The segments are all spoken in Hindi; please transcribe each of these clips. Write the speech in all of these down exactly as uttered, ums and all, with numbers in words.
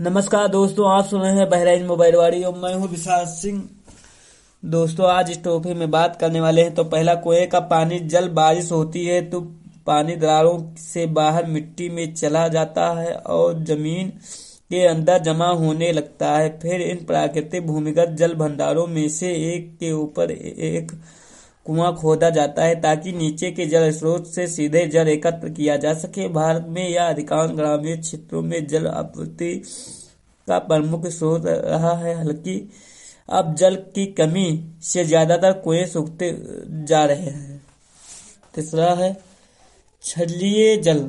नमस्कार दोस्तों, आप सुन रहे हैं बहराइच मोबाइल वाड़ी और मैं हूं विशाल सिंह। दोस्तों, आज इस टॉपिक में बात करने वाले हैं। तो पहला, कुएं का पानी जल बारिश होती है तो पानी दरारों से बाहर मिट्टी में चला जाता है और जमीन के अंदर जमा होने लगता है। फिर इन प्राकृतिक भूमिगत जल भंडारों में से एक के ऊपर एक कुआं खोदा जाता है ताकि नीचे के जल स्रोत से सीधे जल एकत्र किया जा सके। भारत में या अधिकांश ग्रामीण क्षेत्रों में जल आपूर्ति का प्रमुख स्रोत रहा है। हालांकि अब जल की कमी से ज्यादातर कुएं सूखते जा रहे हैं। तीसरा है छलीय जल।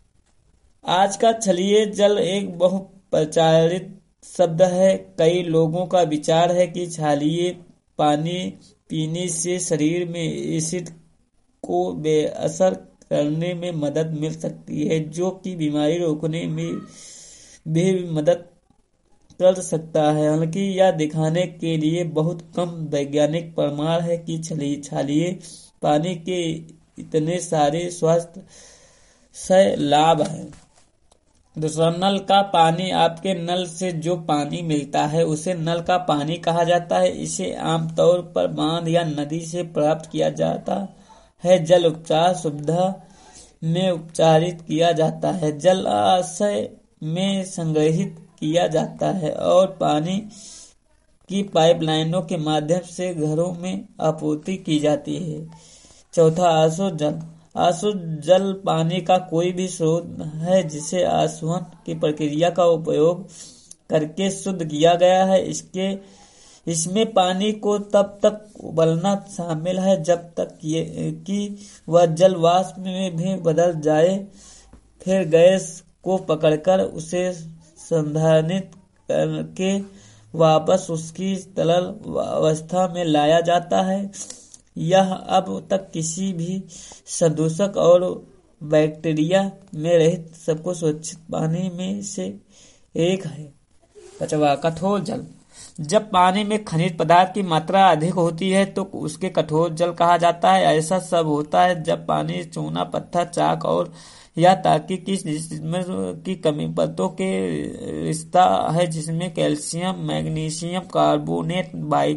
आज का छलीय जल एक बहुत प्रचारित शब्द है। कई लोगों का विचार है कि छलीय पानी पीने से शरीर में एसिड को बेअसर करने में मदद मिल सकती है, जो कि बीमारी रोकने में भी मदद कर सकता है। हालांकि यह दिखाने के लिए बहुत कम वैज्ञानिक प्रमाण है कि छलीय पानी के इतने सारे स्वास्थ्य से लाभ हैं। दूसरा, नल का पानी। आपके नल से जो पानी मिलता है उसे नल का पानी कहा जाता है। इसे आमतौर पर बांध या नदी से प्राप्त किया जाता है। जल उपचार सुविधा में उपचारित किया जाता है, जलाशय में संग्रहित किया जाता है और पानी की पाइपलाइनों के माध्यम से घरों में आपूर्ति की जाती है। चौथा, आशुद्ध जल। अशुद्ध जल पानी का कोई भी स्रोत है जिसे आसवन की प्रक्रिया का उपयोग करके शुद्ध किया गया है। इसके इसमें पानी को तब तक उबलना शामिल है जब तक ये कि वह जल वाष्प में भी बदल जाए। फिर गैस को पकड़कर उसे संधारित करके वापस उसकी तरल अवस्था में लाया जाता है। यह अब तक किसी भी सदूषक और बैक्टीरिया में रहित सबको सुरक्षित पानी में से एक है। पांचवा, कठोर जल। जब पानी में खनिज पदार्थ की मात्रा अधिक होती है तो उसके कठोर जल कहा जाता है। ऐसा सब होता है जब पानी चूना, पत्थर, चाक और या ताकि किस जिसमें की कमी परतों के रिश्ता है जिसमें calcium, magnesium carbonate, bi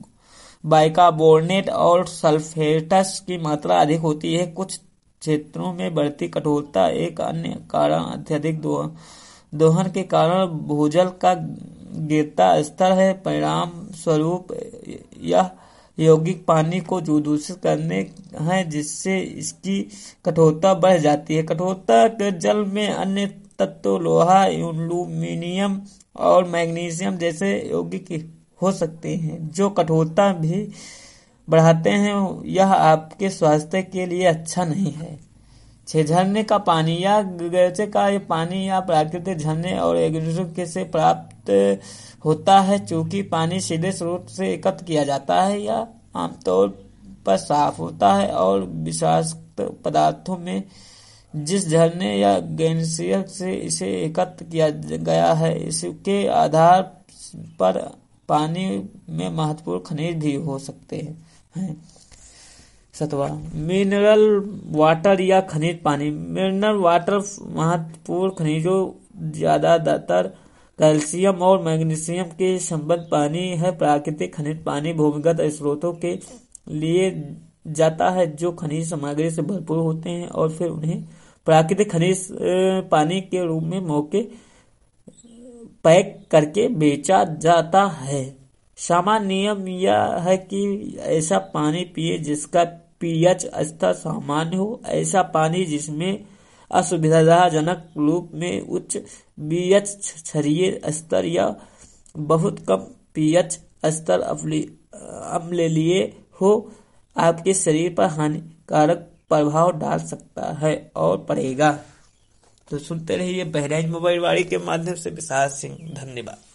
bicarbonate और सल्फेटस की मात्रा अधिक होती है। कुछ क्षेत्रों में बढ़ती कठोरता एक अन्य कारण अत्यधिक दोहन के कारण भूजल का गिरता स्तर है। परिणाम स्वरूप यह यौगिक पानी को दूषित करने हैं जिससे इसकी कठोरता बढ़ जाती है। कठोरता के जल में अन्य तत्व लोहा, एल्यूमीनियम और मैग्नीशियम जैसे यौगिक हो सकते हैं जो कठोरता भी बढ़ाते हैं। यह आपके स्वास्थ्य के लिए अच्छा नहीं है। छह, झरने का पानी या गैसे का ये पानी या प्राकृतिक झरने और एग्जॉस्ट से प्राप्त होता है। चूंकि पानी सीधे स्रोत से एकत्र किया जाता है, यह आमतौर पर साफ होता है और विषाक्त पदार्थों में जिस झरने या ग्लेशियर से इसे एकत्र किया गया है इसके आधार पर पानी में महत्वपूर्ण खनिज भी हो सकते हैं। सतवा, मिनरल वाटर या खनिज पानी। मिनरल वाटर महत्वपूर्ण खनिजों ज्यादातर कैल्शियम और मैग्नीशियम के संबंध पानी है। प्राकृतिक खनिज पानी भूमिगत स्रोतों के लिए जाता है जो खनिज सामग्री से भरपूर होते हैं और फिर उन्हें प्राकृतिक खनिज पानी के रूप में मौके पैक करके बेचा जाता है। सामान्य नियम यह है कि ऐसा पानी पिए जिसका पीएच स्तर सामान्य हो। ऐसा पानी जिसमें असुविधाजनक रूप में उच्च पीएच, क्षारीय स्तर या बहुत कम पीएच स्तर अम्लीय हो, आपके शरीर पर हानिकारक प्रभाव डाल सकता है और पड़ेगा। तो सुनते रहिए बहराइच मोबाइल वाड़ी के माध्यम से विशाल सिंह। धन्यवाद।